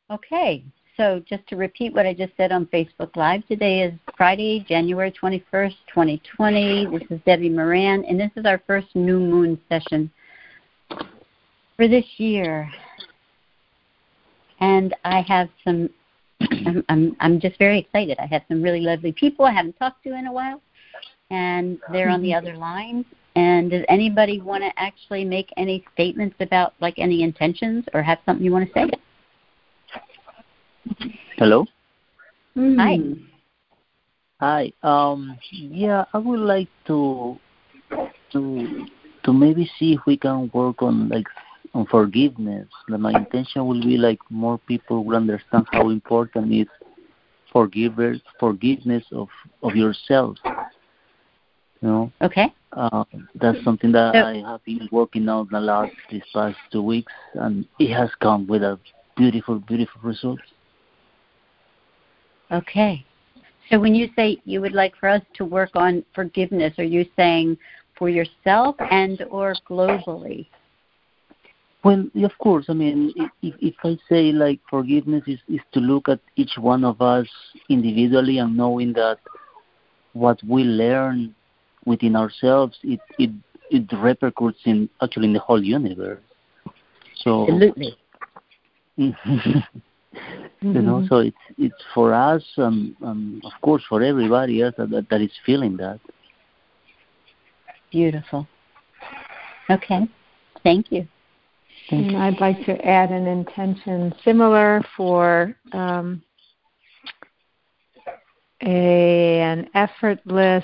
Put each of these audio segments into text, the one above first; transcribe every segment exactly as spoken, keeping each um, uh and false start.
Okay, so just to repeat what I just said on Facebook Live, today is Friday, January twenty-first, twenty twenty. This is Debbie Moran, and this is our first new moon session for this year. And I have some, I'm, I'm, I'm just very excited. I have some really lovely people I haven't talked to in a while, and they're on the other line. And does anybody want to actually make any statements about, like, any intentions or have something you want to say? Hello? Hi. Hi. Um, yeah, I would like to to to maybe see if we can work on like on forgiveness. Like, my intention will be like more people will understand how important is forgiveness forgiveness of, of yourself. You know? Okay. Uh, that's something that so, I have been working on a lot these past two weeks, and it has come with a beautiful, beautiful results. Okay. So when you say you would like for us to work on forgiveness, are you saying for yourself and or globally? Well, of course. I mean, if, if I say like forgiveness is, is to look at each one of us individually and knowing that what we learn within ourselves, it, it, it repercutes in actually in the whole universe. So, absolutely. You know, so it's it's for us, and um, um, of course for everybody else that, that, that is feeling that. Beautiful. Okay, thank you. Thank and you. I'd like to add an intention similar for um, a, an effortless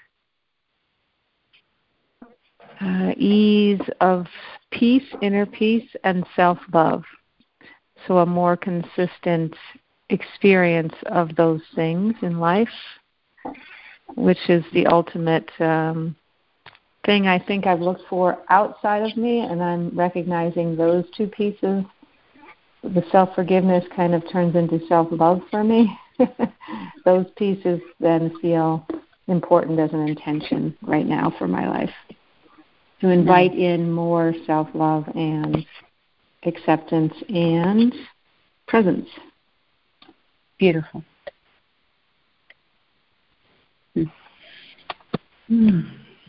uh, ease of peace, inner peace, and self-love. So a more consistent experience of those things in life, which is the ultimate um, thing I think I've looked for outside of me, and I'm recognizing those two pieces. The self-forgiveness kind of turns into self-love for me. Those pieces then feel important as an intention right now for my life. To invite in more self-love and acceptance and presence. Beautiful. Hmm.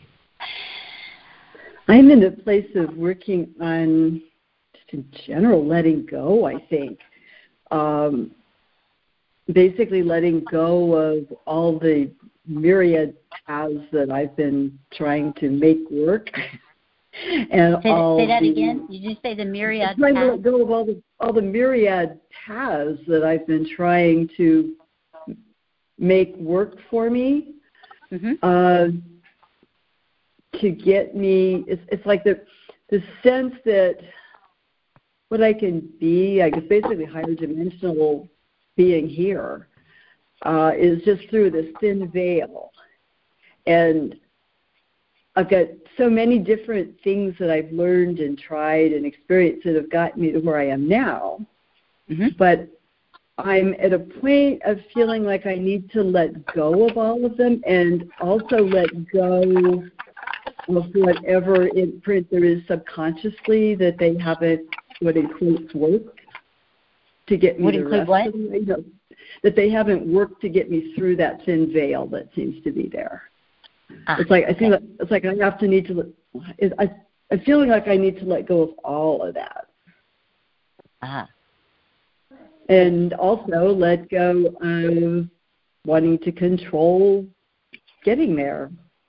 I'm in a place of working on just in general letting go, I think. Um, basically letting go of all the myriad paths that I've been trying to make work. And say, all say that the, again. Did you say the myriad I'm trying paths? to let go of all the all the myriad paths that I've been trying to make work for me. Mm-hmm. Uh, to get me, it's, it's like the the sense that what I can be, I guess basically higher dimensional being here, uh, is just through this thin veil. And I've got so many different things that I've learned and tried and experienced that have gotten me to where I am now. Mm-hmm. But I'm at a point of feeling like I need to let go of all of them and also let go of whatever imprint there is subconsciously that they haven't, what includes work to get me Would the include rest what? of them, you know, that they haven't worked to get me through that thin veil that seems to be there. Ah, it's like I feel like, it's like I have to need to. I I'm feeling like I need to let go of all of that. Ah. And also let go of wanting to control getting there.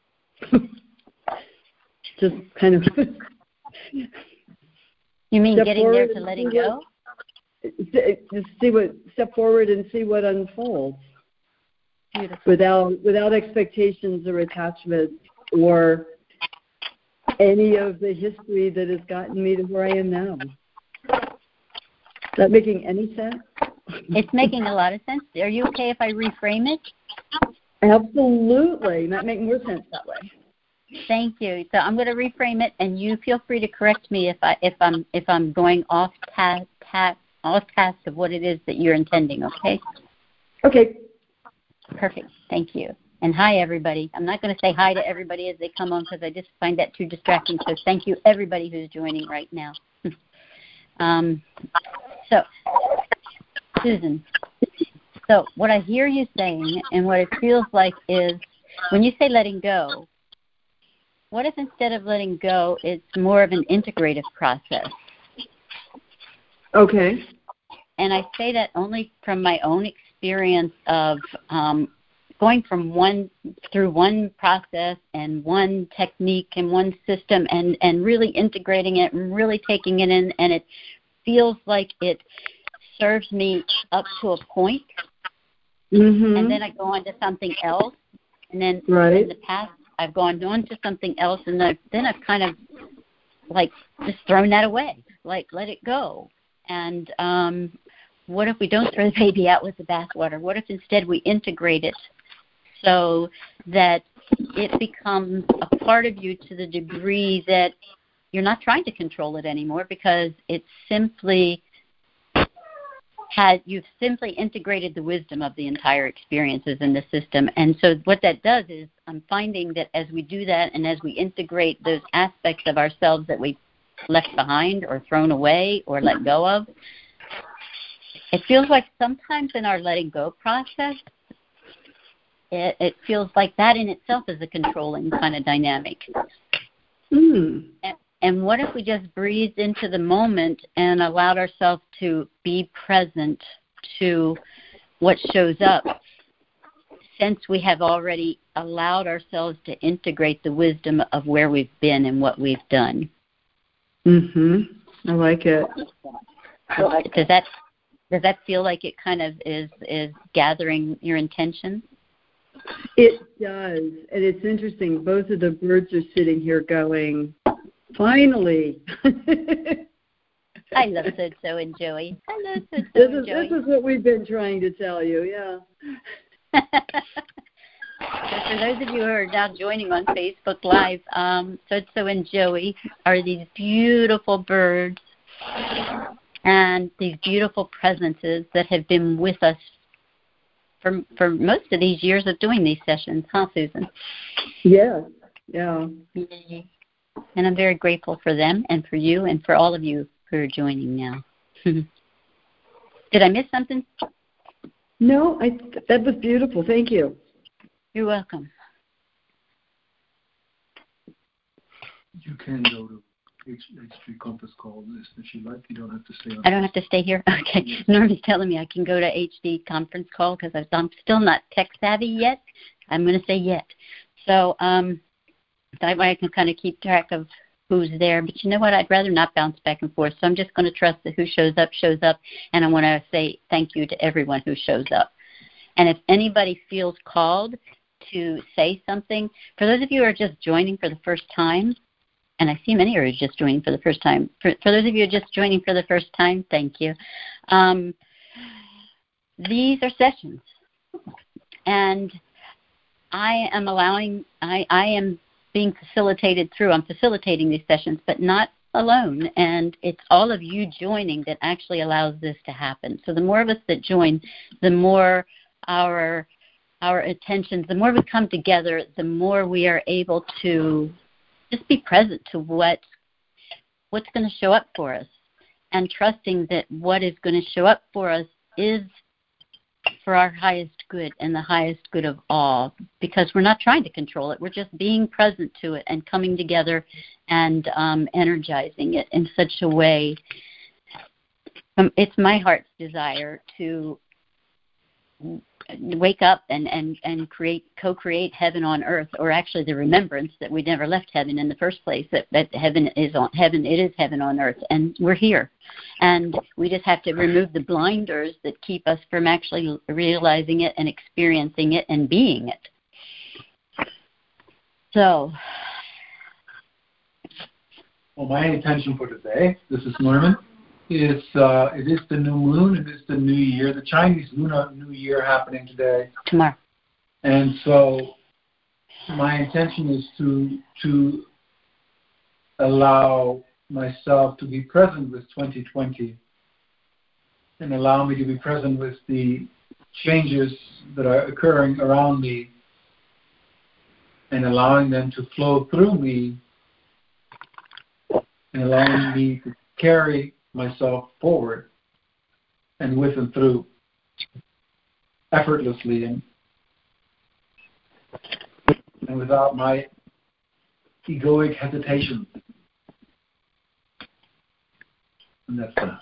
Just kind of. You mean getting there to letting go? Just see what step forward and see what unfolds. Beautiful. Without without expectations or attachments or any of the history that has gotten me to where I am now. Is that making any sense? It's making a lot of sense. Are you okay if I reframe it? Absolutely. That makes more sense that way. Thank you. So I'm going to reframe it, and you feel free to correct me if I if I'm if I'm going off task ta- off task of what it is that you're intending. Okay. Okay. Perfect. Thank you. And hi, everybody. I'm not going to say hi to everybody as they come on because I just find that too distracting. So thank you, everybody who's joining right now. um, so Susan, so what I hear you saying and what it feels like is when you say letting go, what if instead of letting go, it's more of an integrative process? Okay. And I say that only from my own experience of um, going from one through one process and one technique and one system and, and really integrating it and really taking it in, and it feels like it serves me up to a point. Mm-hmm. And then I go on to something else. And then right. in the past, I've gone on to something else, and I've, then I've kind of, like, just thrown that away, like, let it go. And um, what if we don't throw the baby out with the bathwater? What if instead we integrate it so that it becomes a part of you to the degree that you're not trying to control it anymore because it's simply had you've simply integrated the wisdom of the entire experiences in the system. And so what that does is I'm finding that as we do that and as we integrate those aspects of ourselves that we left behind or thrown away or let go of, it feels like sometimes in our letting go process, it, it feels like that in itself is a controlling kind of dynamic. Mm. And, and what if we just breathed into the moment and allowed ourselves to be present to what shows up, since we have already allowed ourselves to integrate the wisdom of where we've been and what we've done? Mm-hmm. I like it. Does that does that feel like it kind of is is gathering your intention? It does, and it's interesting. Both of the birds are sitting here going, finally. I love So So and Joey. I love So So this and is, Joey. This is what we've been trying to tell you, yeah. So for those of you who are now joining on Facebook Live, um, So So and Joey are these beautiful birds and these beautiful presences that have been with us for for most of these years of doing these sessions, huh, Susan? Yes, yeah. And I'm very grateful for them and for you and for all of you who are joining now. Did I miss something? No, I, that was beautiful. Thank you. You're welcome. You can go to H D conference call list if you like. You don't have to stay on. I don't have to stay here? Okay. Yes. Norm's telling me I can go to H D conference call because I'm still not tech savvy yet. I'm going to say yet. So um, that way I can kind of keep track of who's there. But you know what? I'd rather not bounce back and forth. So I'm just going to trust that who shows up, shows up. And I want to say thank you to everyone who shows up. And if anybody feels called to say something, for those of you who are just joining for the first time, and I see many are just joining for the first time. For, for those of you who are just joining for the first time, thank you. Um, these are sessions. And I am allowing, I, I am being facilitated through, I'm facilitating these sessions, but not alone. And it's all of you joining that actually allows this to happen. So the more of us that join, the more our our attentions, the more we come together, the more we are able to just be present to what what's going to show up for us, and trusting that what is going to show up for us is for our highest good and the highest good of all, because we're not trying to control it. We're just being present to it and coming together and um, energizing it in such a way. Um, it's my heart's desire to wake up and, and, and create, co-create heaven on earth, or actually the remembrance that we never left heaven in the first place, that, that heaven is on heaven, it is heaven on earth, and we're here. And we just have to remove the blinders that keep us from actually realizing it and experiencing it and being it. So. Well, my intention for today, this is Norman, is uh, it is the new moon, it is the new year, the Chinese Lunar New Year happening today. Tomorrow. And so my intention is to to allow myself to be present with twenty twenty and allow me to be present with the changes that are occurring around me and allowing them to flow through me and allowing me to carry myself forward and with and through effortlessly and, and without my egoic hesitation. And that's that.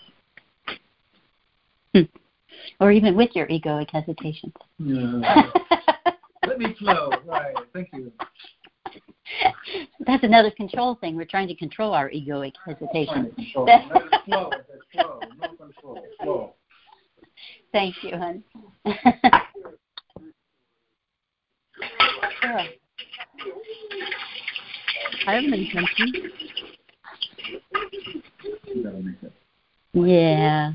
Hmm. Or even with your egoic hesitations. Yeah. Let me flow. Right. Thank you. That's another control thing. We're trying to control our egoic hesitation. Control. Let it flow. Let it flow. No control. Flow. Thank you, hon. Sure. I have an intention. Yeah.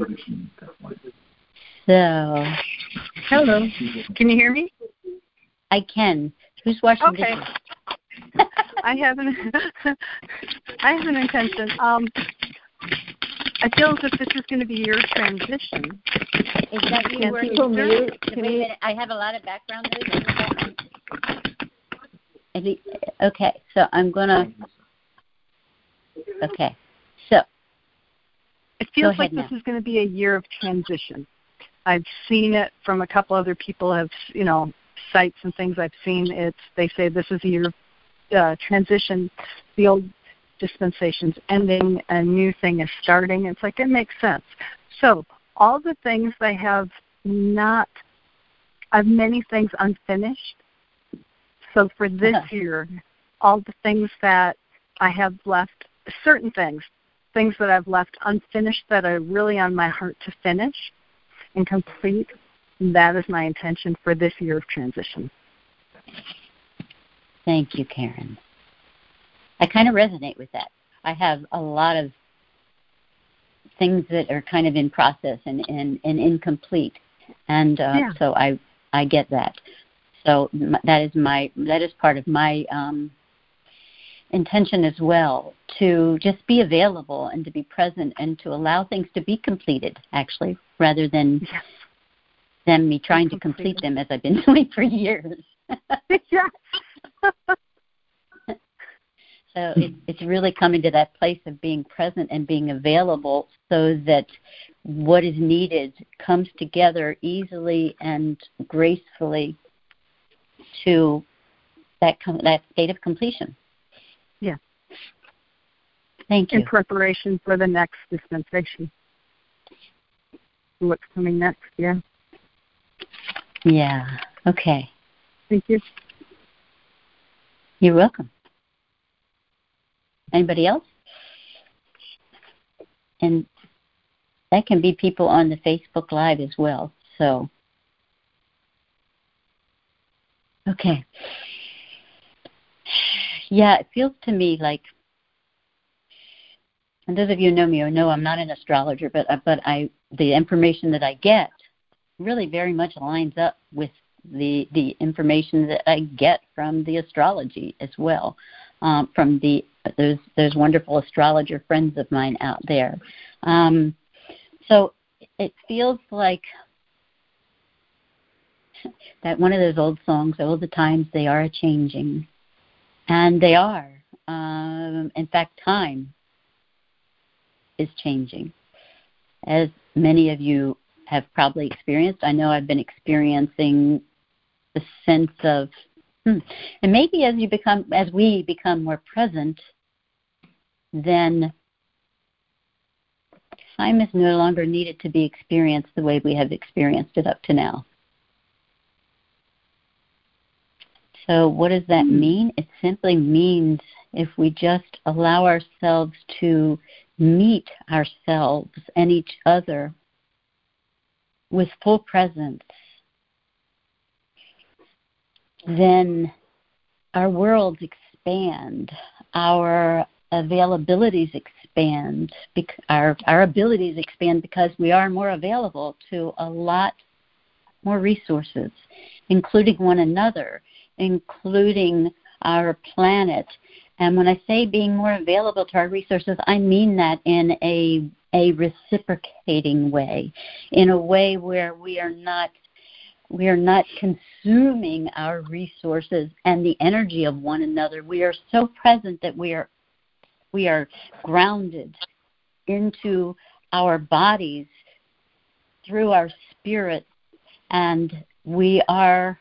So. Hello. Can you hear me? I can. Who's washing okay. dishes? I have an I have an intention. Um, I feel as if this is going to be your transition. Is that you Can working people through? mute? Wait Can a you- minute. I have a lot of background noise. Okay, so I'm gonna. Okay, so. It feels ahead like now. this is going to be a year of transition. I've seen it from a couple other people have, you know, sites and things I've seen. It's they say this is a year of uh, transition. The old dispensation's ending, a new thing is starting. It's like it makes sense. So all the things I have not, I have many things unfinished. So for this Uh-huh. year, all the things that I have left, certain things, things that I've left unfinished that are really on my heart to finish and complete, that is my intention for this year of transition. Thank you, Karen. I kind of resonate with that. I have a lot of things that are kind of in process and, and, and incomplete, and uh, yeah. so I I get that. So that is my that is part of my um, intention as well, to just be available and to be present and to allow things to be completed, actually, rather than yes. than me trying to complete them as I've been doing for years. yes. So it, it's really coming to that place of being present and being available so that what is needed comes together easily and gracefully to that com- that state of completion. Yeah. Thank you. In preparation for the next dispensation. What's coming next, yeah. Yeah. Okay. Thank you. You're welcome. Anybody else? And that can be people on the Facebook Live as well. So, okay. Yeah, it feels to me like, and those of you who know me or know I'm not an astrologer, but but I the information that I get really very much lines up with the the information that I get from the astrology as well, um, from the there's there's wonderful astrologer friends of mine out there. Um, so it feels like that one of those old songs, all the times they are a-changing. And they are. Um, in fact, time is changing. As many of you have probably experienced, I know I've been experiencing the sense of, hmm, and maybe as you become, as we become more present, then time is no longer needed to be experienced the way we have experienced it up to now. So what does that mean? It simply means if we just allow ourselves to meet ourselves and each other with full presence, then our worlds expand, our availabilities expand, our, our abilities expand because we are more available to a lot more resources, including one another, including our planet. And when I say being more available to our resources, I mean that in a a reciprocating way, in a way where we are not we are not consuming our resources and the energy of one another. We are so present that we are we are grounded into our bodies through our spirit, and we are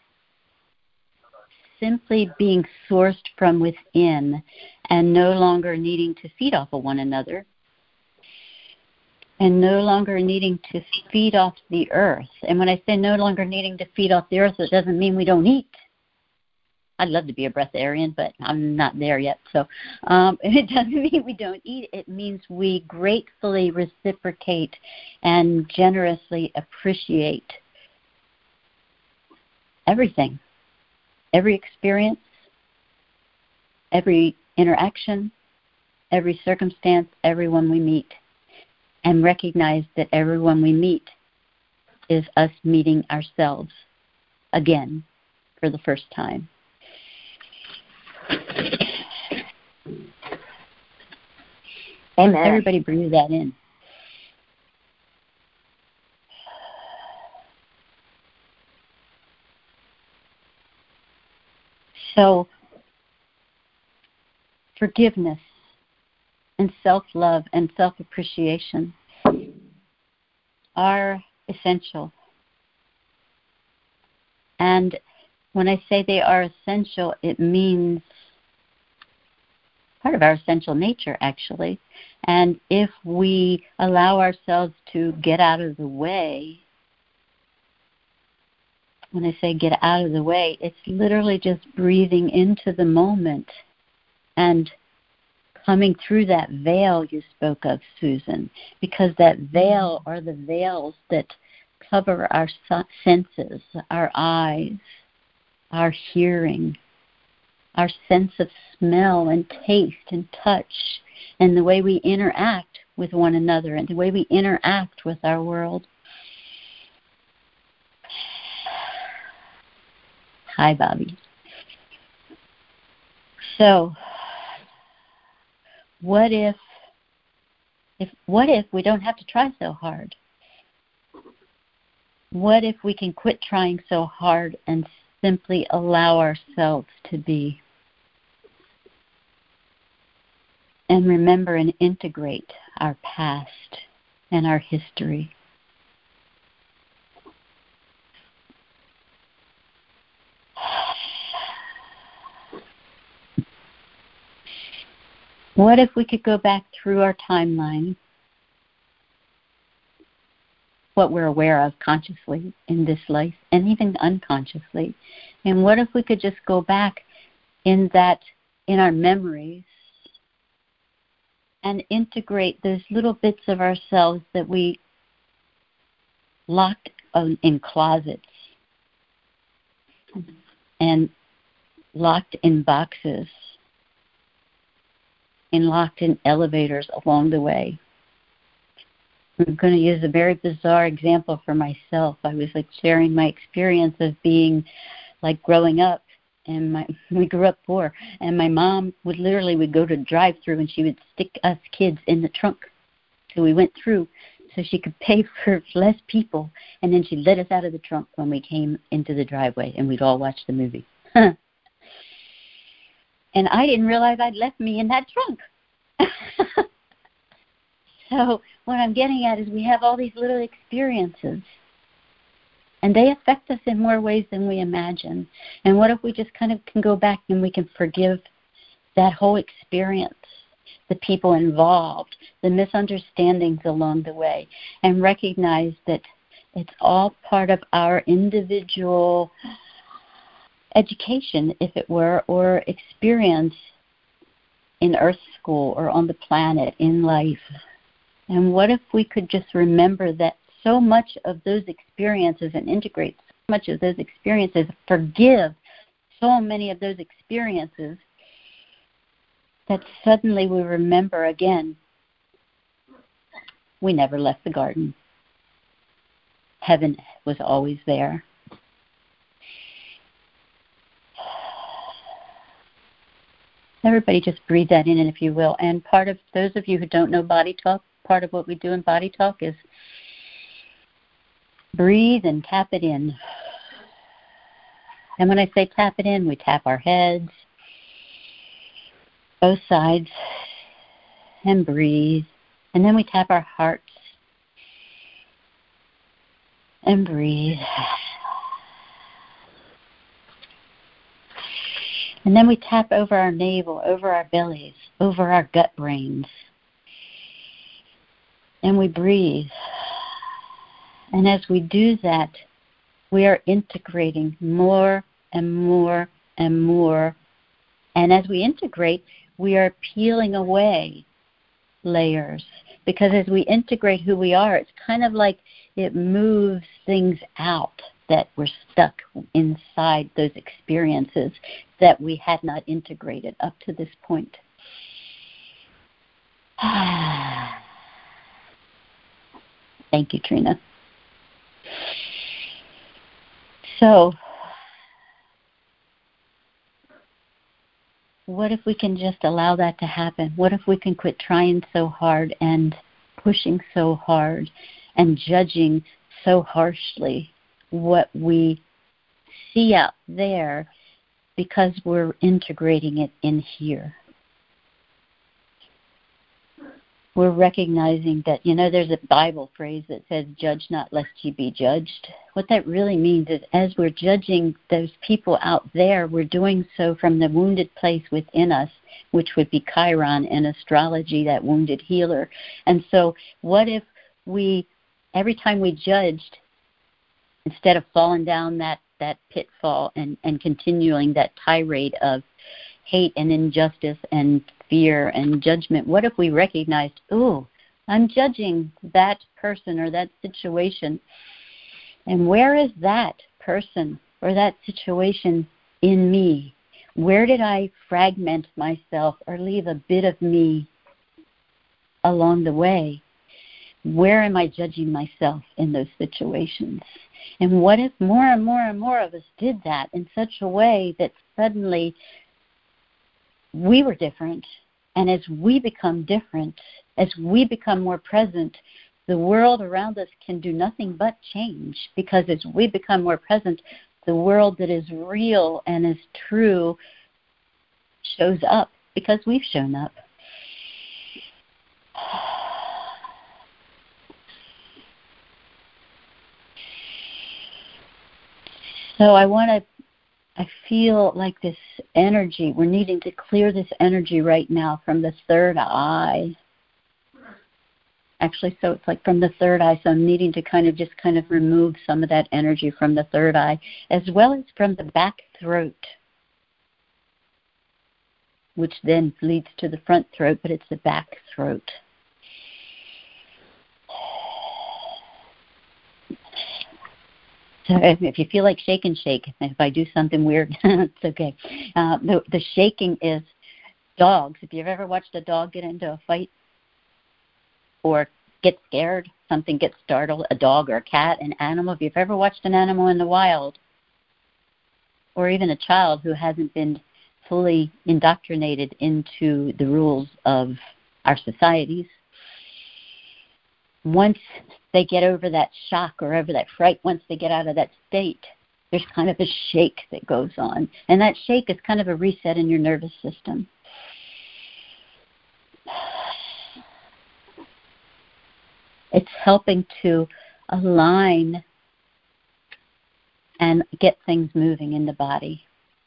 simply being sourced from within and no longer needing to feed off of one another and no longer needing to feed off the earth. And when I say no longer needing to feed off the earth, it doesn't mean we don't eat. I'd love to be a breatharian, but I'm not there yet. So um, it doesn't mean we don't eat. It means we gratefully reciprocate and generously appreciate everything, every experience, every interaction, every circumstance, everyone we meet, and recognize that everyone we meet is us meeting ourselves again for the first time. Amen. Everybody breathe that in. So, forgiveness and self-love and self-appreciation are essential. And when I say they are essential, it means part of our essential nature, actually. And if we allow ourselves to get out of the way, when I say get out of the way, it's literally just breathing into the moment and coming through that veil you spoke of, Susan, because that veil are the veils that cover our senses, our eyes, our hearing, our sense of smell and taste and touch, and the way we interact with one another and the way we interact with our world. Hi, Bobby. So, what if, if, what if we don't have to try so hard? What if we can quit trying so hard and simply allow ourselves to be? And remember and integrate our past and our history. What if we could go back through our timeline, what we're aware of consciously in this life and even unconsciously, and what if we could just go back in that, in our memories, and integrate those little bits of ourselves that we locked in closets and locked in boxes and locked in elevators along the way. I'm going to use a very bizarre example for myself. I was like sharing my experience of being like growing up, and my we grew up poor, and my mom would literally would go to drive-through and she would stick us kids in the trunk so we went through so she could pay for less people, and then she let us out of the trunk when we came into the driveway and we'd all watch the movie. And I didn't realize I'd left me in that trunk. So what I'm getting at is we have all these little experiences, and they affect us in more ways than we imagine. And what if we just kind of can go back and we can forgive that whole experience, the people involved, the misunderstandings along the way, and recognize that it's all part of our individual education, if it were, or experience in Earth School or on the planet, in life. And what if we could just remember that so much of those experiences and integrate so much of those experiences, forgive so many of those experiences, that suddenly we remember again, we never left the garden. Heaven was always there. Everybody just breathe that in, and if you will. And part of, those of you who don't know Body Talk, part of what we do in Body Talk is breathe and tap it in. And when I say tap it in, we tap our heads, both sides, and breathe. And then we tap our hearts. And breathe. And then we tap over our navel, over our bellies, over our gut brains. And we breathe. And as we do that, we are integrating more and more and more. And as we integrate, we are peeling away layers. Because as we integrate who we are, it's kind of like it moves things out that were stuck inside those experiences that we had not integrated up to this point. Thank you, Trina. So, what if we can just allow that to happen? What if we can quit trying so hard and pushing so hard and judging so harshly what we see out there because we're integrating it in here? We're recognizing that, you know, there's a Bible phrase that says, judge not lest ye be judged. What that really means is as we're judging those people out there, we're doing so from the wounded place within us, which would be Chiron in astrology, that wounded healer. And so what if we, every time we judged, instead of falling down that, that pitfall and, and continuing that tirade of hate and injustice and fear and judgment, what if we recognized, ooh, I'm judging that person or that situation, and where is that person or that situation in me? Where did I fragment myself or leave a bit of me along the way? Where am I judging myself in those situations? And what if more and more and more of us did that in such a way that suddenly we were different, and as we become different, as we become more present, the world around us can do nothing but change, because as we become more present, the world that is real and is true shows up because we've shown up. So I want to I feel like this energy, we're needing to clear this energy right now from the third eye. Actually, so it's like from the third eye, so I'm needing to kind of just kind of remove some of that energy from the third eye, as well as from the back throat, which then leads to the front throat, but it's the back throat. So if, if you feel like shake and shake, if I do something weird, it's okay. Uh, the, the shaking is dogs. If you've ever watched a dog get into a fight or get scared, something gets startled, a dog or a cat, an animal, if you've ever watched an animal in the wild, or even a child who hasn't been fully indoctrinated into the rules of our societies, once they get over that shock or over that fright, once they get out of that state, there's kind of a shake that goes on. And that shake is kind of a reset in your nervous system. It's helping to align and get things moving in the body.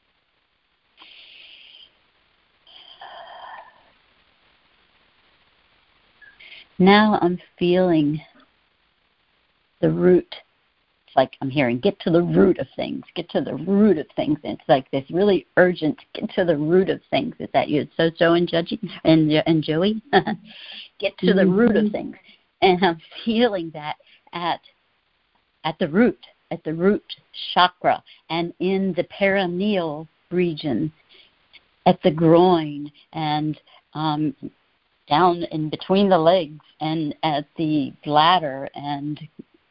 Now I'm feeling the root. It's like I'm hearing, get to the root of things, get to the root of things. And it's like this really urgent, get to the root of things. Is that you, So-So and, Judgy, and, and Joey? Get to the root of things. And I'm feeling that at at the root, at the root chakra, and in the perineal region, at the groin, and um, down in between the legs, and at the bladder, and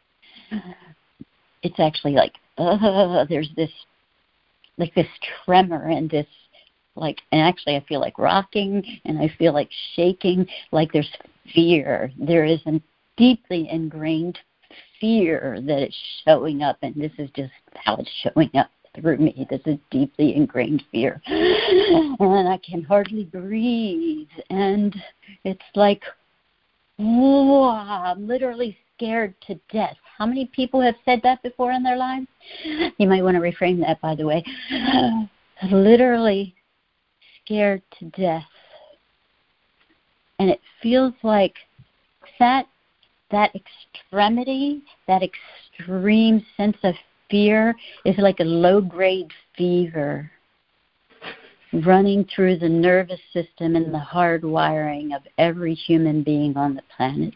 it's actually like, uh, there's this, like this tremor and this, like, and actually I feel like rocking, and I feel like shaking, like there's fear. There is a deeply ingrained fear that it's showing up, and this is just how it's showing up through me. This is deeply ingrained fear. And I can hardly breathe, and it's like, whoa, I'm literally scared to death. How many people have said that before in their lives? You might want to reframe that, by the way. Literally scared to death. And it feels like that, that extremity, that extreme sense of fear is like a low-grade fever running through the nervous system and the hard wiring of every human being on the planet.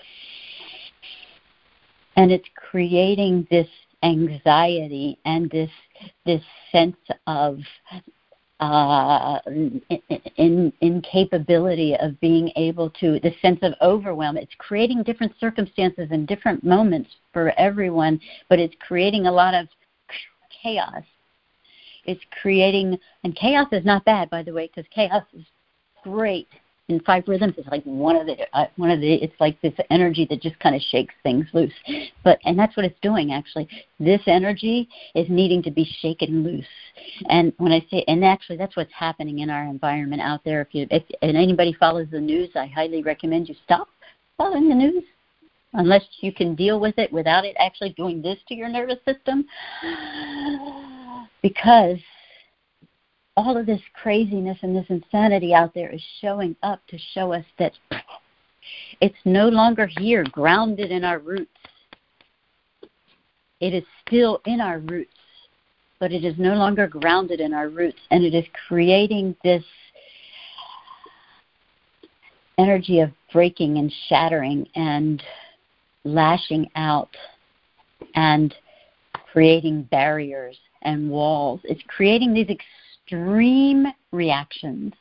And it's creating this anxiety and this this sense of uh, in, incapability of being able to, the sense of overwhelm. It's creating different circumstances and different moments for everyone, but it's creating a lot of chaos. It's creating, and chaos is not bad, by the way, because chaos is great. In five rhythms, it's like one of the, uh, one of the, it's like this energy that just kind of shakes things loose. But, and that's what it's doing, actually. This energy is needing to be shaken loose. And when I say, and actually that's what's happening in our environment out there. If you, if and anybody follows the news, I highly recommend you stop following the news, unless you can deal with it without it actually doing this to your nervous system. Because all of this craziness and this insanity out there is showing up to show us that it's no longer here, grounded in our roots. It is still in our roots, but it is no longer grounded in our roots, and it is creating this energy of breaking and shattering and lashing out and creating barriers and walls. It's creating these extreme reactions.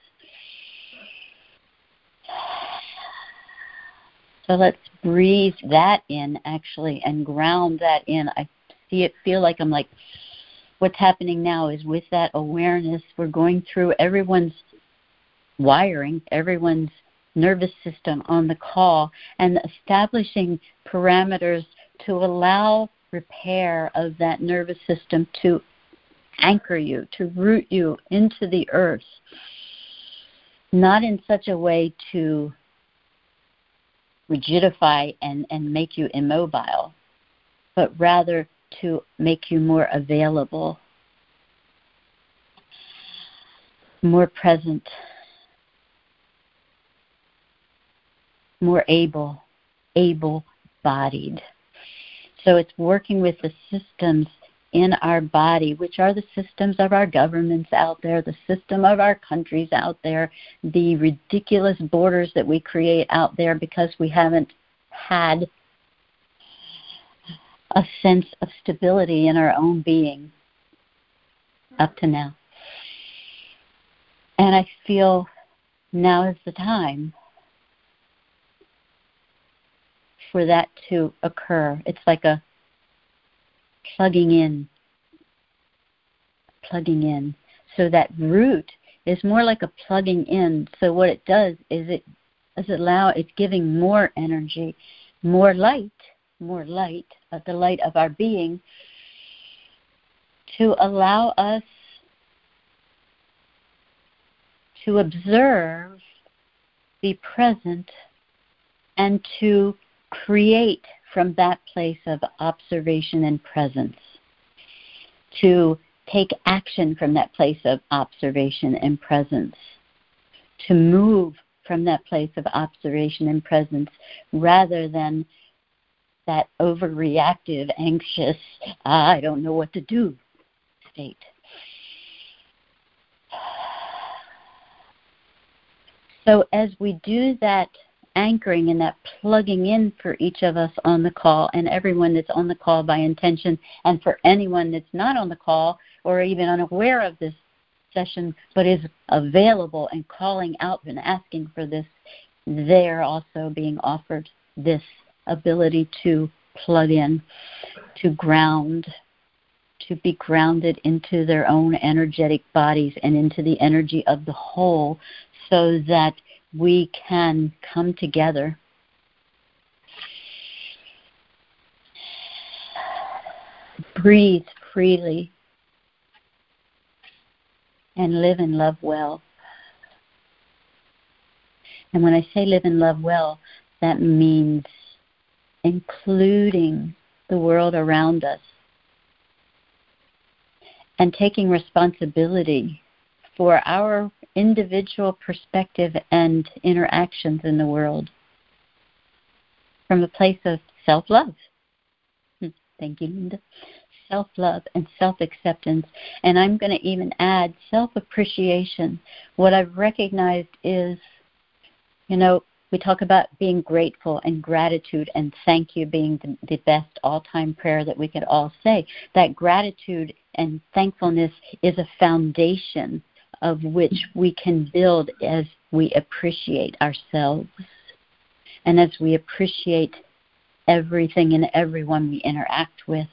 So let's breathe that in, actually, and ground that in. I see it, feel like I'm like, what's happening now is with that awareness, we're going through everyone's wiring, everyone's nervous system on the call, and establishing parameters to allow repair of that nervous system, to anchor you, to root you into the earth, not in such a way to rigidify and, and make you immobile, but rather to make you more available, more present, more able, able-bodied. So it's working with the systems in our body, which are the systems of our governments out there, the system of our countries out there, the ridiculous borders that we create out there because we haven't had a sense of stability in our own being up to now. And I feel now is the time for that to occur. It's like a plugging in, plugging in. So that root is more like a plugging in. So what it does is it is allow, it's giving more energy, more light, more light, uh, the light of our being, to allow us to observe, be present, and to create from that place of observation and presence, to take action from that place of observation and presence, to move from that place of observation and presence, rather than that overreactive, anxious, I don't know what to do state. So as we do that anchoring and that plugging in for each of us on the call, and everyone that's on the call by intention, and for anyone that's not on the call or even unaware of this session but is available and calling out and asking for this, they're also being offered this ability to plug in, to ground, to be grounded into their own energetic bodies and into the energy of the whole, so that we can come together breathe freely and live and love well. And when I say live and love well, that means including the world around us, and taking responsibility for our individual perspective and interactions in the world from a place of self-love. Thank you, Linda. Self-love and self-acceptance. And I'm going to even add self-appreciation. What I've recognized is, you know, we talk about being grateful and gratitude and thank you being the, the best all-time prayer that we could all say. That gratitude and thankfulness is a foundation of which we can build as we appreciate ourselves and as we appreciate everything and everyone we interact with.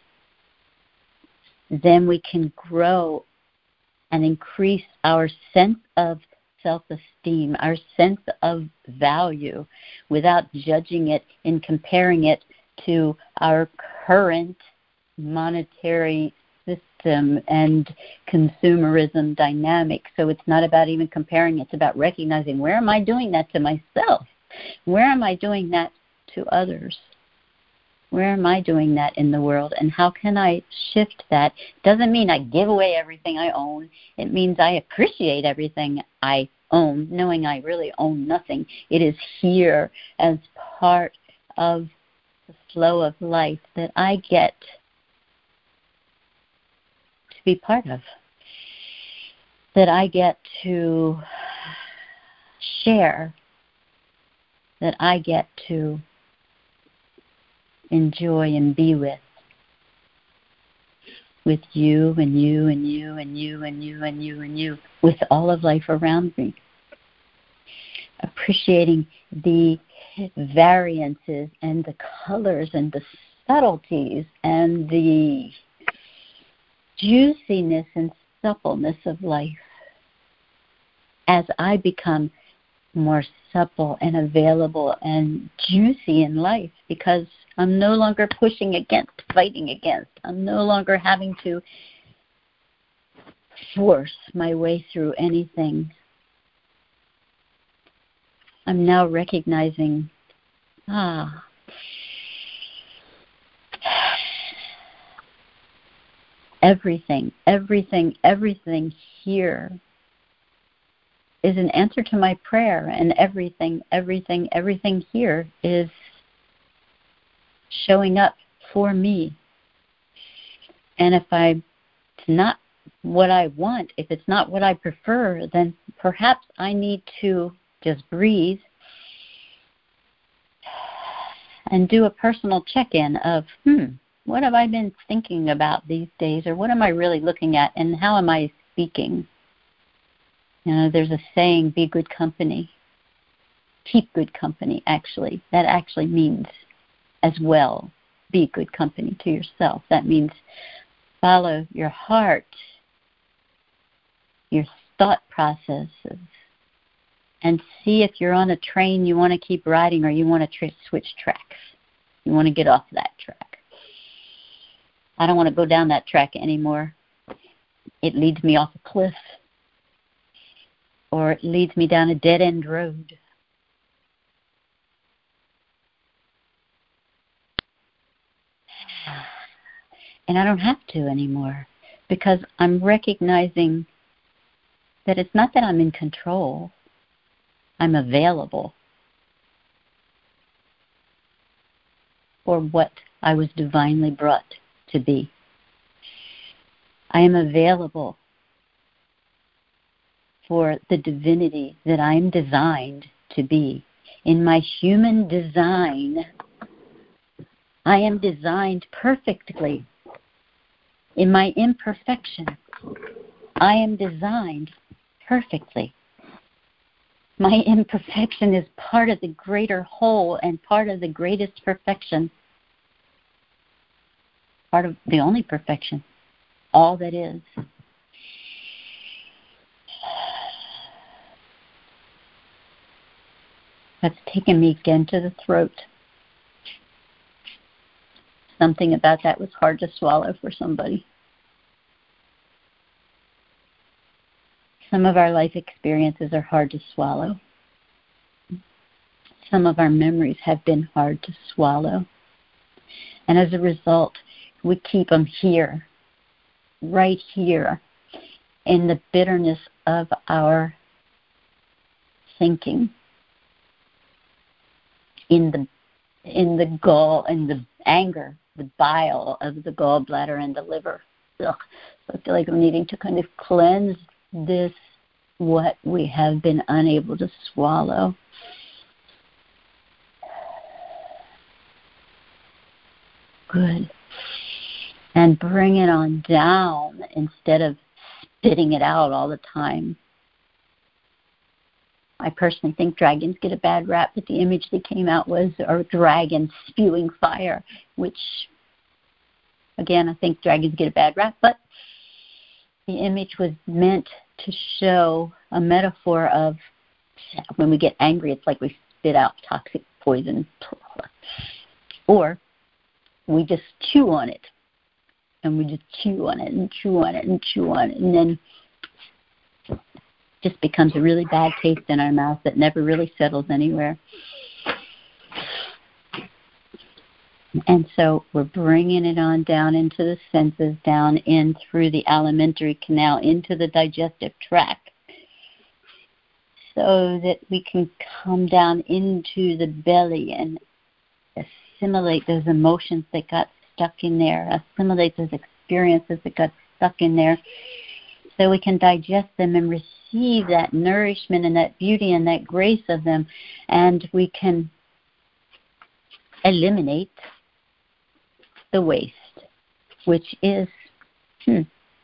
Then we can grow and increase our sense of self-esteem, our sense of value, without judging it and comparing it to our current monetary system and consumerism dynamic. So it's not about even comparing, it's about recognizing, where am I doing that to myself? Where am I doing that to others? Where am I doing that in the world, and how can I shift that? Doesn't mean I give away everything I own. It means I appreciate everything I own, knowing I really own nothing. It is here as part of the flow of life that I get to be part of, that I get to share, that I get to enjoy and be with. With you and you and you and you and you and you and you, with all of life around me. Appreciating the variances and the colors and the subtleties and the juiciness and suppleness of life as I become more supple and available and juicy in life, because I'm no longer pushing against, fighting against. I'm no longer having to force my way through anything. I'm now recognizing, ah, everything, everything, everything here is an answer to my prayer, and everything, everything, everything here is showing up for me. And if I, it's not what I want, if it's not what I prefer, then perhaps I need to just breathe and do a personal check-in of, hmm, what have I been thinking about these days, or what am I really looking at, and how am I speaking? You know, there's a saying, be good company. Keep good company, actually. That actually means as well, be good company to yourself. That means follow your heart, your thought processes, and see if you're on a train you want to keep riding, or you want to tr- switch tracks. You want to get off that track. I don't want to go down that track anymore. It leads me off a cliff, or it leads me down a dead-end road. And I don't have to anymore, because I'm recognizing that it's not that I'm in control. I'm available for what I was divinely brought to be. I am available for the divinity that I'm designed to be. In my human design, I am designed perfectly. In my imperfection, I am designed perfectly. My imperfection is part of the greater whole and part of the greatest perfection, part of the only perfection, all that is. That's taken me again to the throat. Something about that was hard to swallow for somebody. Some of our life experiences are hard to swallow. Some of our memories have been hard to swallow. And as a result, we keep them here, right here, in the bitterness of our thinking, in the in the gall, in the anger, the bile of the gallbladder and the liver. Ugh. So I feel like I'm needing to kind of cleanse this, what we have been unable to swallow. Good. And bring it on down instead of spitting it out all the time. I personally think dragons get a bad rap, but the image that came out was a dragon spewing fire, which, again, I think dragons get a bad rap, but the image was meant to show a metaphor of when we get angry, it's like we spit out toxic poison. Or we just chew on it, and we just chew on it and chew on it and chew on it, and then just becomes a really bad taste in our mouth that never really settles anywhere. And so we're bringing it on down into the senses, down in through the alimentary canal, into the digestive tract, so that we can come down into the belly and assimilate those emotions that got stuck in there, assimilate those experiences that got stuck in there, so we can digest them and receive that nourishment and that beauty and that grace of them, and we can eliminate the waste, which is hmm,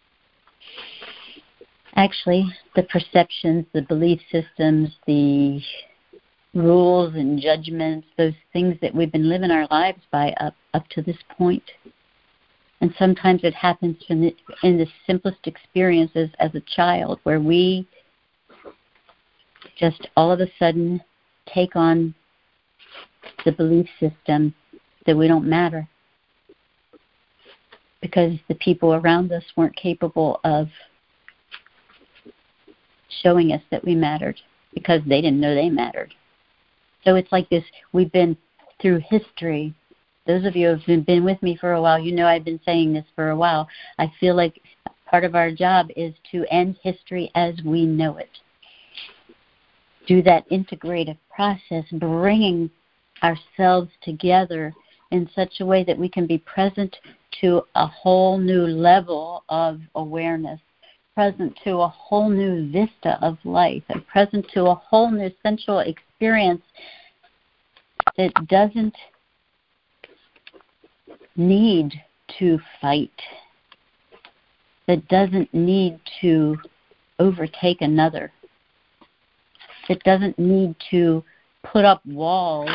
actually the perceptions, the belief systems, the rules and judgments, those things that we've been living our lives by up, up to this point. And sometimes it happens in the, in the simplest experiences as a child, where we just all of a sudden take on the belief system that we don't matter, because the people around us weren't capable of showing us that we mattered, because they didn't know they mattered. So it's like this, we've been through history. Those of you who have been with me for a while, you know I've been saying this for a while. I feel like part of our job is to end history as we know it. Do that integrative process, bringing ourselves together in such a way that we can be present to a whole new level of awareness, present to a whole new vista of life, and present to a whole new sensual experience that doesn't need to fight, that doesn't need to overtake another, that doesn't need to put up walls.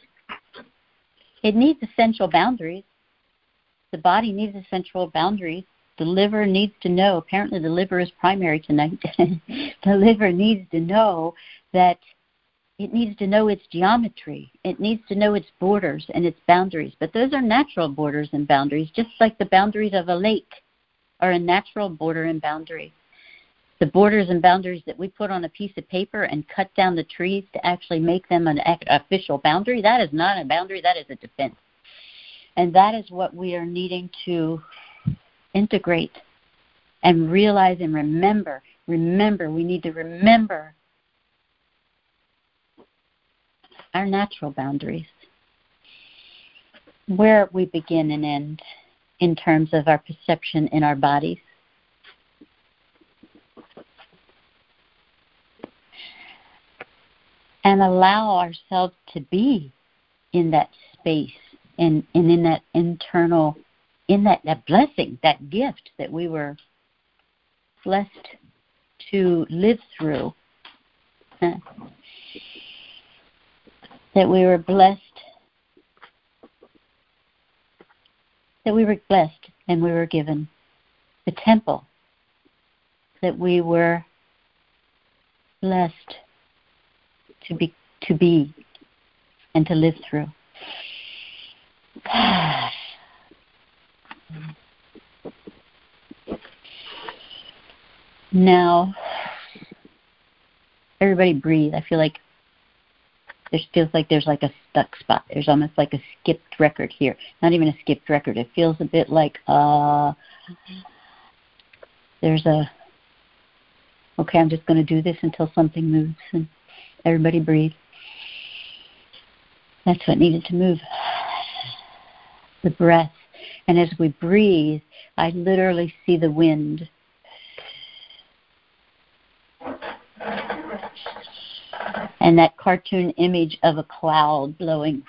It needs essential boundaries. The body needs essential boundaries. The liver needs to know, apparently the liver is primary tonight, the liver needs to know that it needs to know its geometry. It needs to know its borders and its boundaries. But those are natural borders and boundaries, just like the boundaries of a lake are a natural border and boundary. The borders and boundaries that we put on a piece of paper and cut down the trees to actually make them an official boundary, that is not a boundary, that is a defense. And that is what we are needing to integrate and realize and remember. Remember, we need to remember our natural boundaries, where we begin and end in terms of our perception in our bodies. And allow ourselves to be in that space and, and in that internal, in that, that blessing, that gift that we were blessed to live through. Huh? That we were blessed, that we were blessed and we were given. The temple that we were blessed to be, to be and to live through. Now, everybody breathe. I feel like There feels like there's like a stuck spot. There's almost like a skipped record here. Not even a skipped record. It feels a bit like uh, there's a, okay, I'm just going to do this until something moves. And everybody breathe. That's what needed to move. The breath. And as we breathe, I literally see the wind. And that cartoon image of a cloud blowing.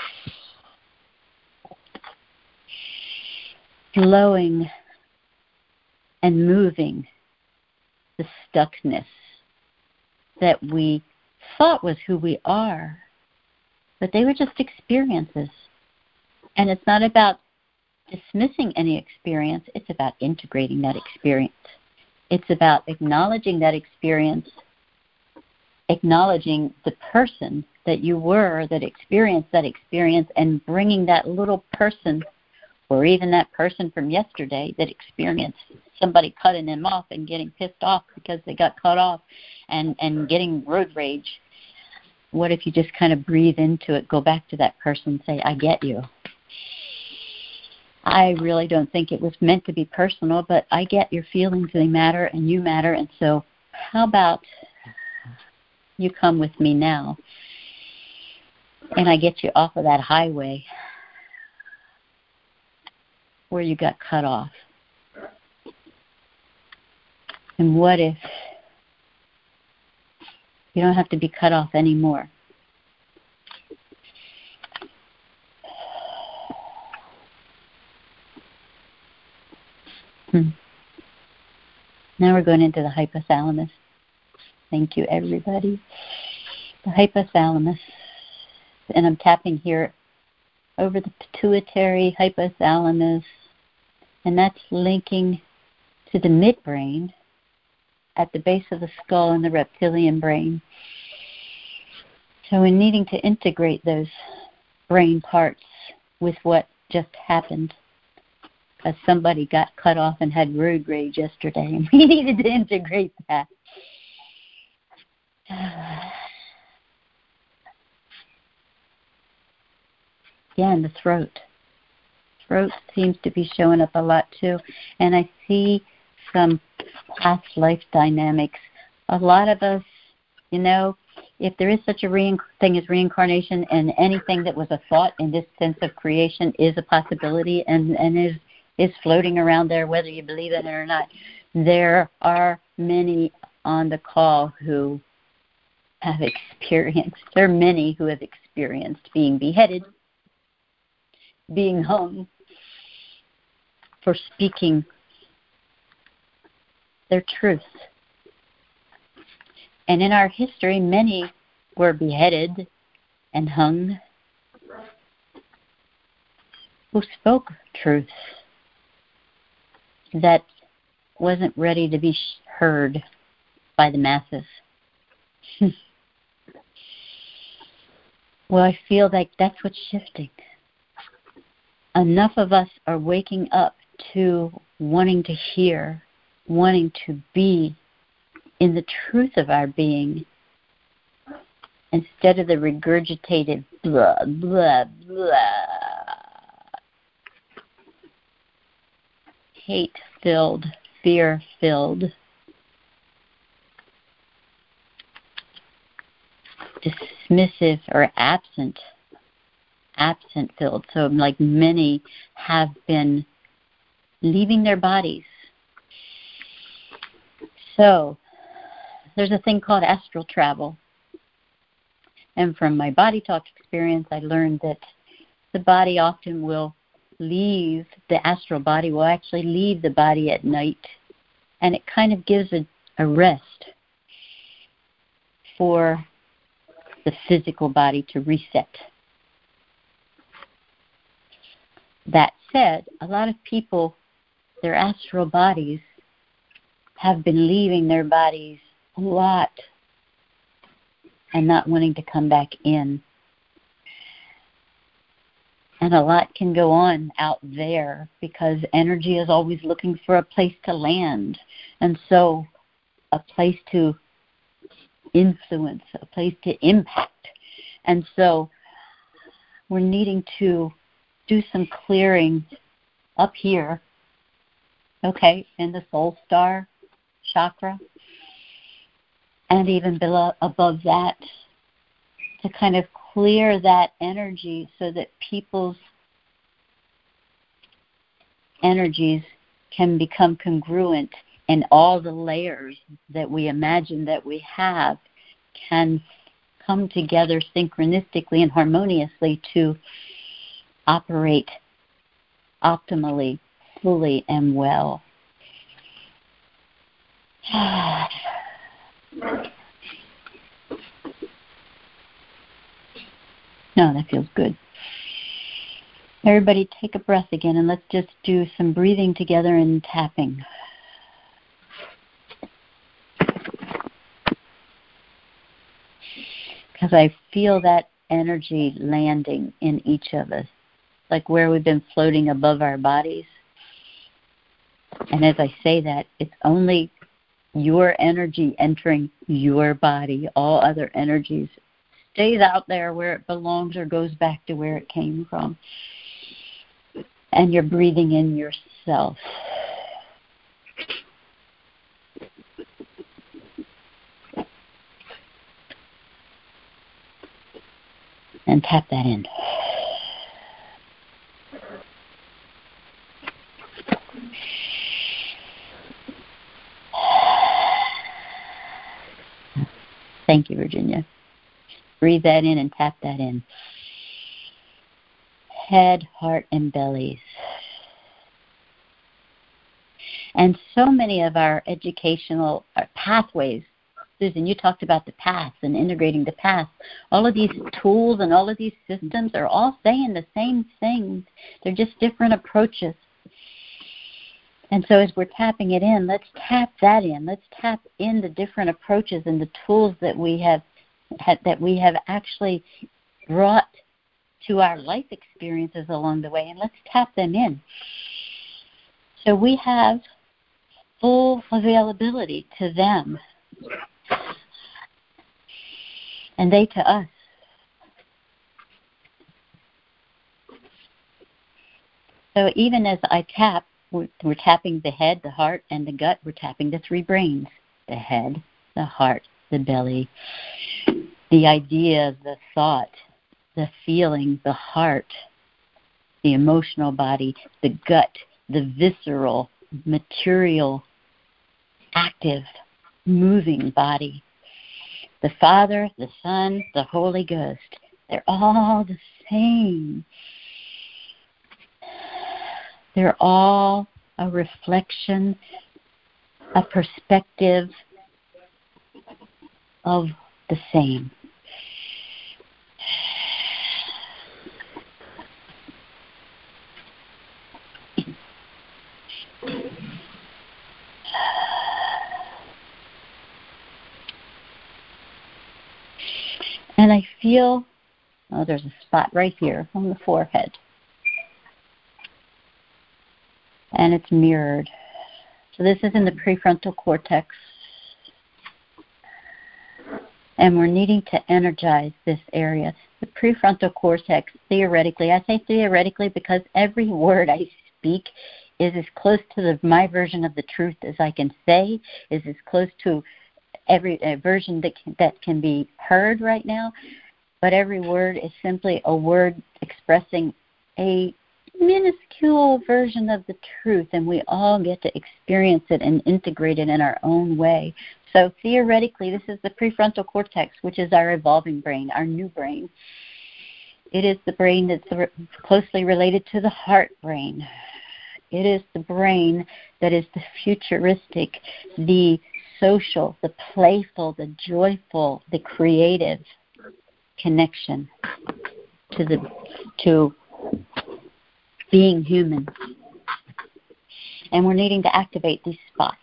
Blowing and moving the stuckness that we thought was who we are. But they were just experiences. And it's not about dismissing any experience. It's about integrating that experience. It's about acknowledging that experience, acknowledging the person that you were that experienced that experience, and bringing that little person, or even that person from yesterday that experienced somebody cutting them off and getting pissed off because they got cut off and, and getting road rage. What if you just kind of breathe into it, go back to that person and say, I get you. I really don't think it was meant to be personal, but I get your feelings. They matter and you matter. And so how about you come with me now and I get you off of that highway where you got cut off. And what if you don't have to be cut off anymore? Hmm. Now we're going into the hypothalamus. Thank you, everybody. The hypothalamus. And I'm tapping here over the pituitary hypothalamus. And that's linking to the midbrain at the base of the skull and the reptilian brain. So we're needing to integrate those brain parts with what just happened. Because somebody got cut off and had road rage yesterday, and we needed to integrate that. Yeah, and the throat. Throat seems to be showing up a lot too. And I see some past life dynamics. A lot of us, you know, if there is such a rein- thing as reincarnation, and anything that was a thought in this sense of creation is a possibility and, and is is floating around there, whether you believe in it or not. There are many on the call who have experienced, there are many who have experienced being beheaded, being hung for speaking their truth. And in our history, many were beheaded and hung who spoke truth that wasn't ready to be heard by the masses. Well, I feel like that's what's shifting. Enough of us are waking up to wanting to hear, wanting to be in the truth of our being, instead of the regurgitated blah, blah, blah, hate-filled, fear-filled, dismissive or absent, absent-filled. So like many have been leaving their bodies. So there's a thing called astral travel. And from my body talk experience, I learned that the body often will leave, the astral body will actually leave the body at night, and it kind of gives a, a rest for the physical body to reset. That said, a lot of people, their astral bodies have been leaving their bodies a lot and not wanting to come back in. And a lot can go on out there because energy is always looking for a place to land. And so a place to influence, a place to impact. And so we're needing to do some clearing up here, okay, in the soul star chakra, and even below, above that, to kind of clear that energy so that people's energies can become congruent, and all the layers that we imagine that we have can come together synchronistically and harmoniously to operate optimally, fully, and well. No, that feels good. Everybody take a breath again, and let's just do some breathing together and tapping. Because I feel that energy landing in each of us, like where we've been floating above our bodies. And as I say that, it's only your energy entering your body. All other energies stays out there where it belongs or goes back to where it came from. And you're breathing in yourself. And tap that in. Thank you, Virginia. Breathe that in and tap that in. Head, heart, and bellies. And so many of our educational our pathways, Susan, you talked about the paths and integrating the paths. All of these tools and all of these systems are all saying the same things. They're just different approaches. And so as we're tapping it in, let's tap that in. Let's tap in the different approaches and the tools that we have that we have actually brought to our life experiences along the way, and let's tap them in. So we have full availability to them, and they to us. So even as I tap, we're, we're tapping the head, the heart, and the gut. We're tapping the three brains, the head, the heart, the belly, the idea, the thought, the feeling, the heart, the emotional body, the gut, the visceral, material, active, moving body. The Father, the Son, the Holy Ghost, they're all the same. They're all a reflection, a perspective of the same. And I feel, oh, there's a spot right here on the forehead. And it's mirrored. So this is in the prefrontal cortex. And we're needing to energize this area. The prefrontal cortex, theoretically, I say theoretically because every word I speak is as close to the, my version of the truth as I can say, is as close to every uh, version that can, that can be heard right now. But every word is simply a word expressing a minuscule version of the truth, and we all get to experience it and integrate it in our own way. So theoretically, this is the prefrontal cortex, which is our evolving brain, our new brain. It is the brain that's closely related to the heart brain. It is the brain that is the futuristic, the social, the playful, the joyful, the creative connection to the to being human. And we're needing to activate these spots.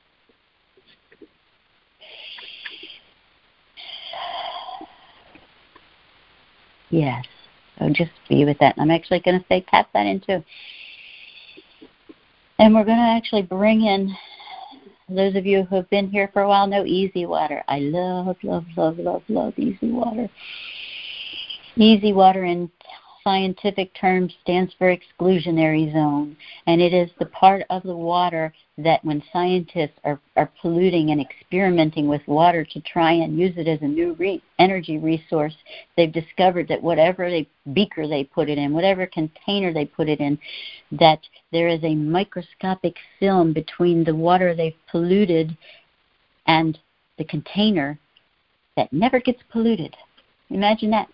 Yes. So just be with that. And I'm actually going to say tap that in too. And we're going to actually bring in, those of you who have been here for a while know Easy Water. I love, love, love, love, love Easy Water. Easy water in scientific terms stands for exclusionary zone, and it is the part of the water that when scientists are, are polluting and experimenting with water to try and use it as a new re- energy resource, they've discovered that whatever they, beaker they put it in, whatever container they put it in, that there is a microscopic film between the water they've polluted and the container that never gets polluted. Imagine that.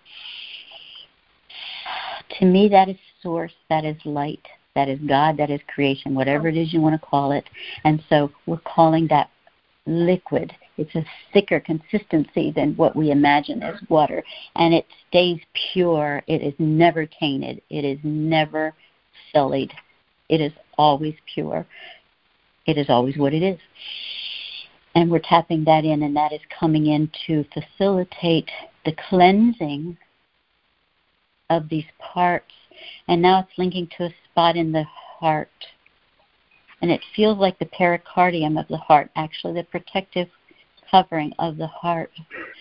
To me, that is source, that is light, that is God, that is creation, whatever it is you want to call it. And so we're calling that liquid. It's a thicker consistency than what we imagine as water. And it stays pure. It is never tainted. It is never sullied. It is always pure. It is always what it is. And we're tapping that in, and that is coming in to facilitate the cleansing of these parts. And now it's linking to a spot in the heart. And it feels like the pericardium of the heart, actually the protective covering of the heart.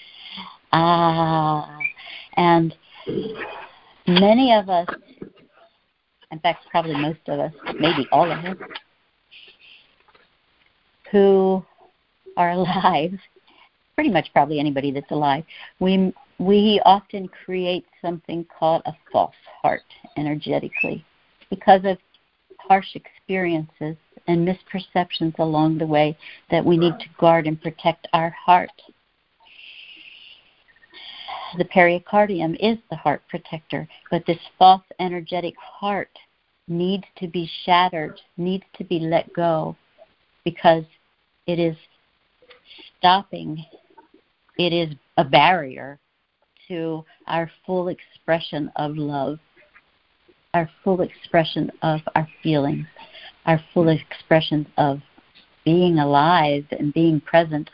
Ah, and many of us, in fact, probably most of us, maybe all of us, who are alive, pretty much probably anybody that's alive, we we often create something called a false heart energetically because of harsh experiences and misperceptions along the way that we need to guard and protect our heart. The pericardium is the heart protector, but this false energetic heart needs to be shattered, needs to be let go, because it is stopping, it is a barrier to our full expression of love, our full expression of our feelings, our full expression of being alive and being present.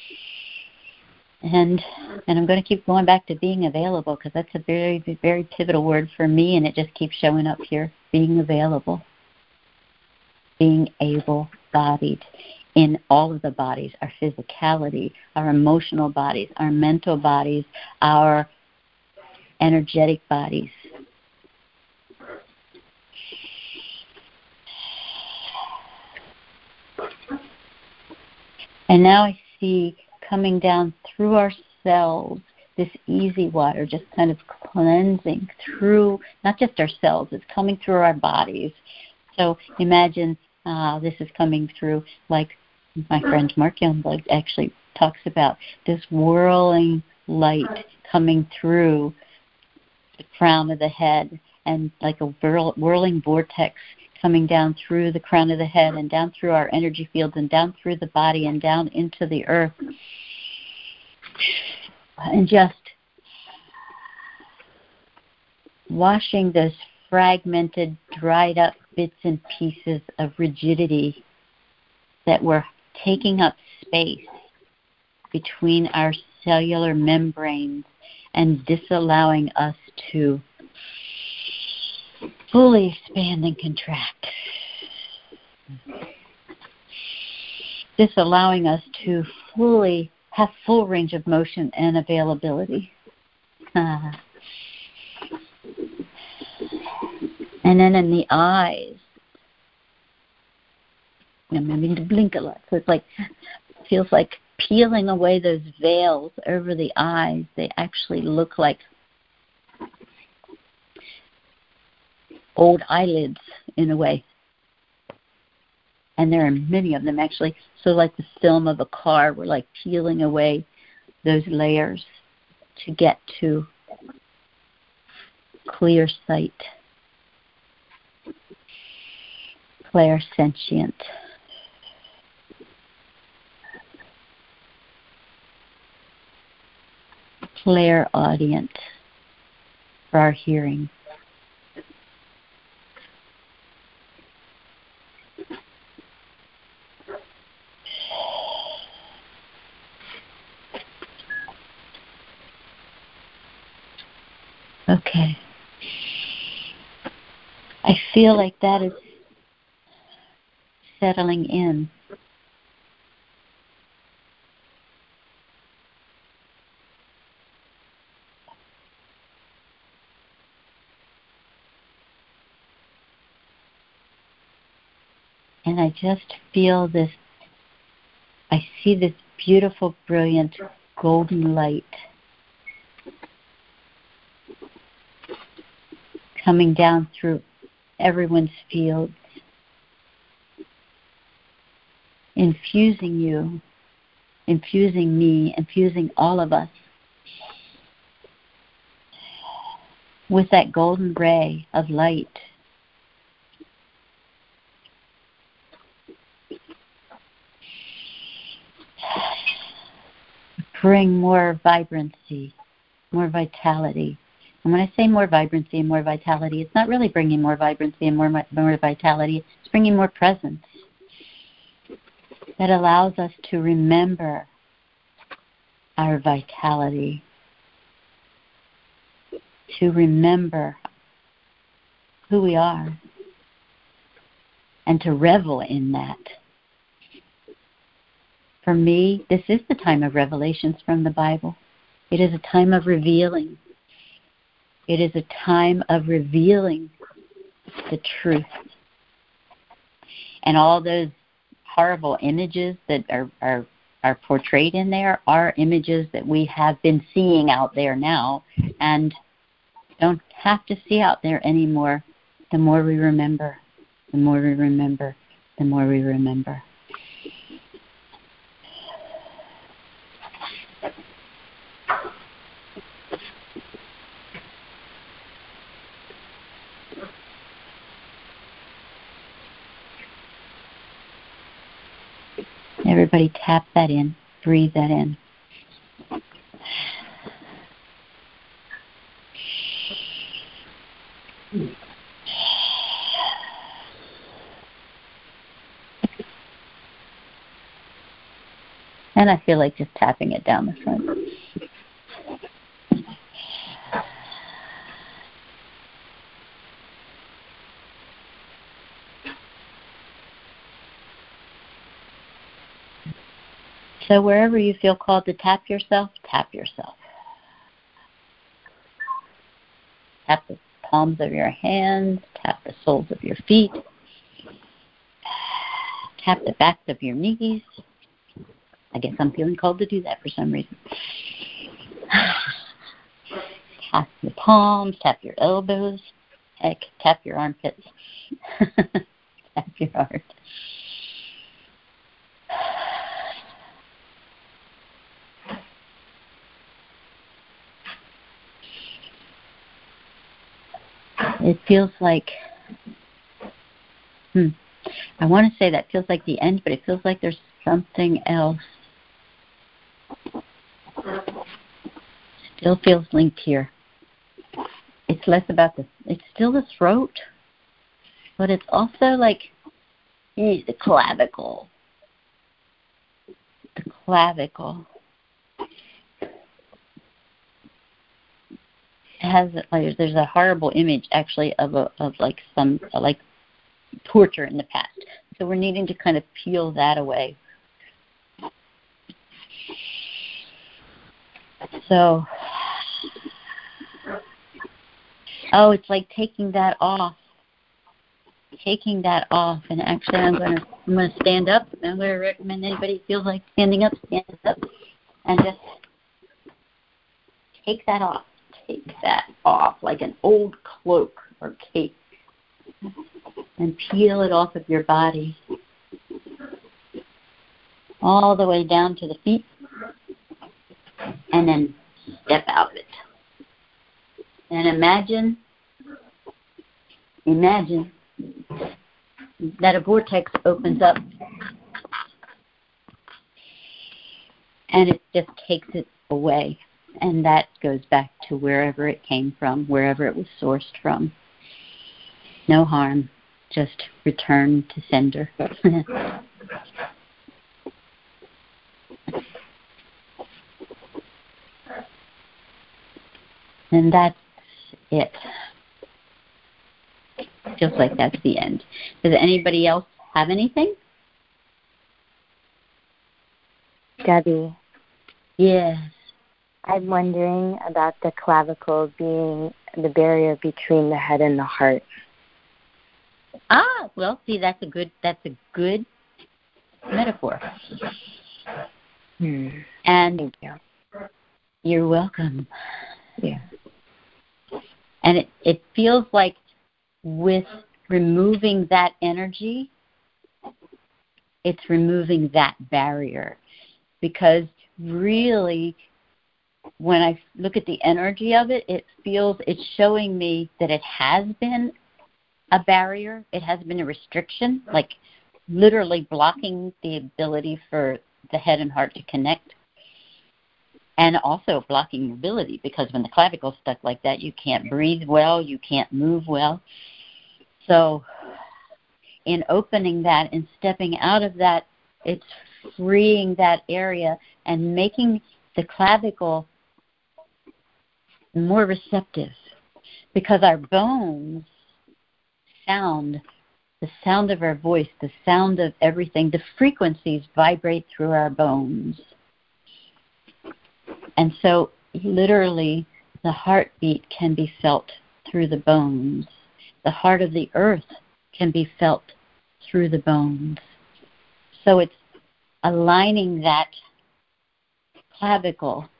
And and I'm going to keep going back to being available, because that's a very, very pivotal word for me, and it just keeps showing up here. Being available, being able-bodied in all of the bodies, our physicality, our emotional bodies, our mental bodies, our energetic bodies. And now I see coming down through our cells this easy water, just kind of cleansing through, not just our cells, it's coming through our bodies. So imagine uh, this is coming through, like my friend Mark Youngblood actually talks about, this whirling light coming through the crown of the head, and like a whirl, whirling vortex coming down through the crown of the head and down through our energy fields and down through the body and down into the earth. And just washing those fragmented, dried up bits and pieces of rigidity that were taking up space between our cellular membranes and disallowing us to fully expand and contract. Disallowing us to fully have full range of motion and availability. Uh, and then in the eyes, I'm having to blink a lot, so it's like, it feels like peeling away those veils over the eyes. They actually look like old eyelids in a way. And there are many of them actually. So like the film of a car, we're like peeling away those layers to get to clear sight, clairsentient. Clairaudient for our hearing. Okay. I feel like that is settling in. And I just feel this, I see this beautiful, brilliant golden light coming down through everyone's fields, infusing you, infusing me, infusing all of us with that golden ray of light. Bring more vibrancy, more vitality. And when I say more vibrancy and more vitality, it's not really bringing more vibrancy and more, more vitality. It's bringing more presence that allows us to remember our vitality, to remember who we are, and to revel in that. For me, this is the time of revelations from the Bible. It is a time of revealing. It is a time of revealing the truth. And all those horrible images that are, are, are portrayed in there are images that we have been seeing out there now and don't have to see out there anymore. The more we remember, the more we remember, the more we remember. Everybody tap that in, breathe that in. And I feel like just tapping it down the front. So wherever you feel called to tap yourself, tap yourself. Tap the palms of your hands, tap the soles of your feet, tap the backs of your knees. I guess I'm feeling called to do that for some reason. Tap your palms, tap your elbows, heck, tap your armpits, tap your heart. It feels like, hmm, I want to say that feels like the end, but it feels like there's something else. Still feels linked here. It's less about the, it's still the throat, but it's also like eh, the clavicle. The clavicle. Has like there's a horrible image actually of a of like some like torture in the past. So we're needing to kind of peel that away. So oh, it's like taking that off. Taking that off, and actually I'm gonna I'm gonna stand up. I'm gonna recommend anybody who feels like standing up, stand up and just take that off. Take that off like an old cloak or cape and peel it off of your body all the way down to the feet and then step out of it. And imagine, imagine that a vortex opens up and it just takes it away. And that goes back to wherever it came from, wherever it was sourced from. No harm, just return to sender. And that's it. Feels like that's the end. Does anybody else have anything? Debbie. Yes. I'm wondering about the clavicle being the barrier between the head and the heart. Ah, well, see, that's a good that's a good metaphor. Hmm. And Thank you. You're welcome. Yeah. And it, it feels like with removing that energy, it's removing that barrier. Because really, when I look at the energy of it, it feels, it's showing me that it has been a barrier. It has been a restriction, like literally blocking the ability for the head and heart to connect. And also blocking mobility, because when the clavicle's stuck like that, you can't breathe well, you can't move well. So in opening that and stepping out of that, it's freeing that area and making the clavicle more receptive, because our bones sound, the sound of our voice, the sound of everything, the frequencies vibrate through our bones. And so literally the heartbeat can be felt through the bones. The heart of the earth can be felt through the bones. So it's aligning that clavicle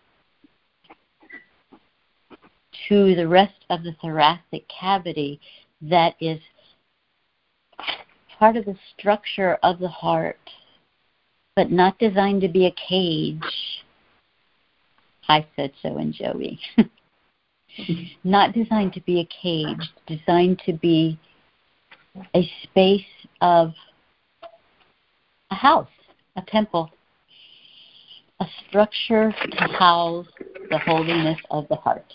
to the rest of the thoracic cavity that is part of the structure of the heart, but not designed to be a cage. I said so in Joey. Not designed to be a cage, designed to be a space of a house, a temple, a structure to house the holiness of the heart,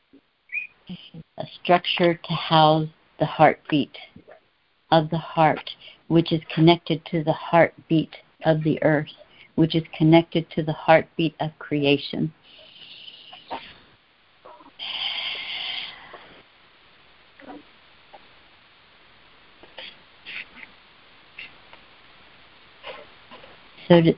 a structure to house the heartbeat of the heart, which is connected to the heartbeat of the earth, which is connected to the heartbeat of creation. So to,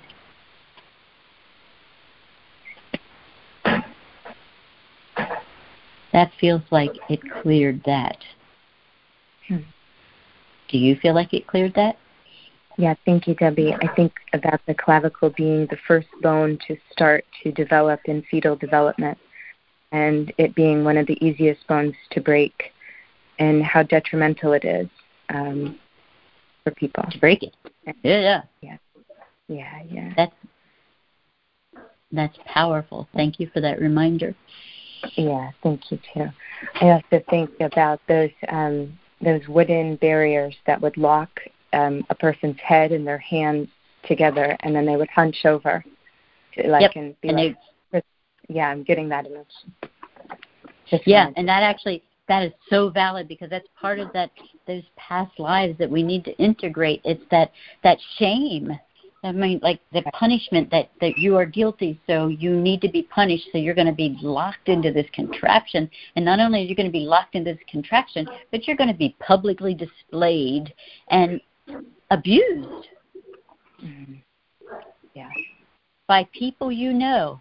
that feels like it cleared that. Hmm. Do you feel like it cleared that? Yeah, thank you, Debbie. I think about the clavicle being the first bone to start to develop in fetal development, and it being one of the easiest bones to break, and how detrimental it is um, for people. To break it. Yeah, yeah. Yeah. Yeah, yeah. That's that's powerful. Thank you for that reminder. Yeah, thank you too. I also think about those um, those wooden barriers that would lock um, a person's head and their hands together, and then they would hunch over, to, like yep. and be and like, they, yeah, I'm getting that image. Just yeah, and that actually that is so valid, because that's part of that those past lives that we need to integrate. It's that that shame. I mean, like the punishment that, that you are guilty, so you need to be punished, so you're going to be locked into this contraption. And not only are you going to be locked into this contraption, but you're going to be publicly displayed and abused. Mm-hmm. Yeah. By people you know.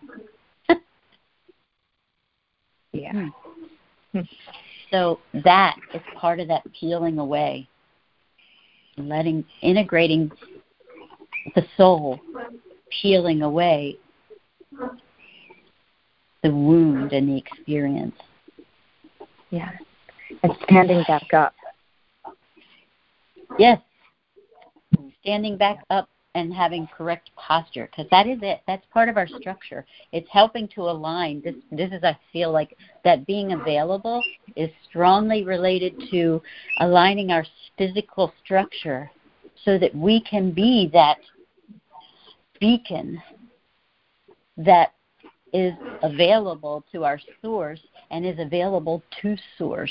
Yeah. Hmm. So that is part of that peeling away, letting, integrating the soul, peeling away the wound and the experience. Yeah. And standing back up. Yes. Standing back up and having correct posture, because that is it. That's part of our structure. It's helping to align. This, this is, I feel like, that being available is strongly related to aligning our physical structure so that we can be that beacon that is available to our source and is available to source.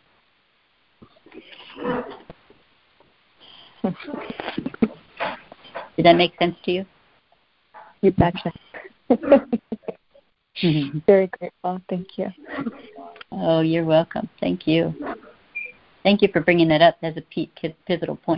Did that make sense to you? You betcha. Very grateful. Thank you. Oh, you're welcome. Thank you. Thank you for bringing that up as a pivotal point.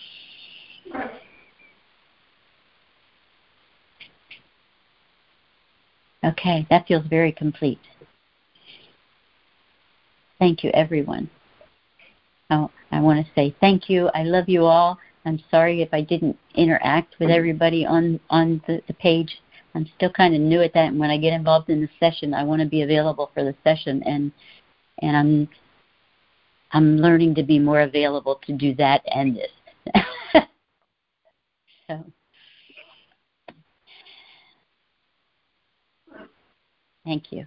Okay, that feels very complete. Thank you, everyone. I, I want to say thank you. I love you all. I'm sorry if I didn't interact with everybody on, on the, the page. I'm still kind of new at that, and when I get involved in the session, I want to be available for the session, and and I'm I'm learning to be more available to do that and this. So, thank you.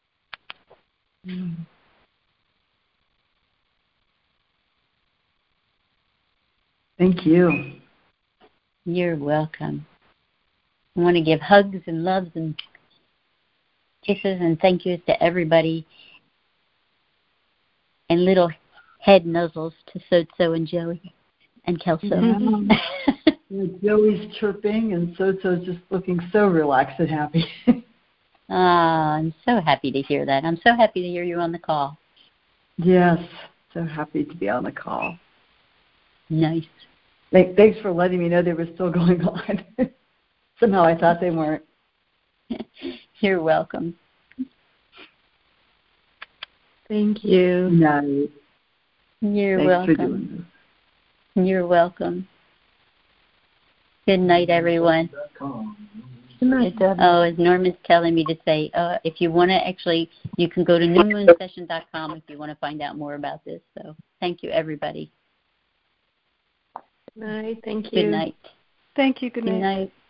Thank you. You're welcome. I want to give hugs and loves and kisses and thank yous to everybody, and little head nuzzles to Sotso and Joey and Kelso. Yeah. Joey's chirping and Sotso's just looking so relaxed and happy. Ah, I'm so happy to hear that. I'm so happy to hear you on the call. Yes, so happy to be on the call. Nice. Thanks for letting me know they were still going on. Somehow I thought they weren't. You're welcome. Thank you. No. You're Thanks welcome. for doing this. You're welcome. Good night, everyone. Good night, Deb. Oh, as Norman's telling me to say, uh, if you want to actually, you can go to new moon session dot com if you want to find out more about this. So thank you, everybody. Good night. Thank you. Good night. Thank you. Good night. Good night.